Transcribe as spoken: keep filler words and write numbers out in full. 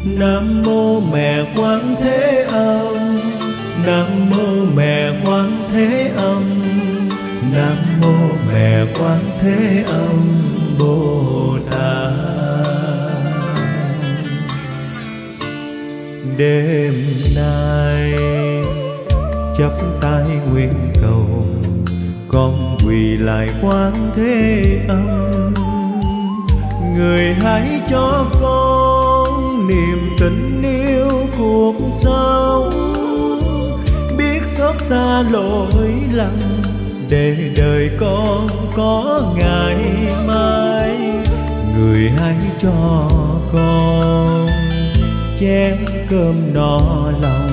Nam mô mẹ Quán Thế Âm, Nam mô mẹ Quán Thế Âm, Nam mô mẹ Quán Thế Âm Bồ Tát. Đêm nay chắp tay nguyện cầu, con quỳ lại Quán Thế Âm. Người hãy cho con niềm tình yêu cuộc sống, biết xót xa lỗi lầm để đời con có ngày mai. Người hãy cho con chén cơm no lòng,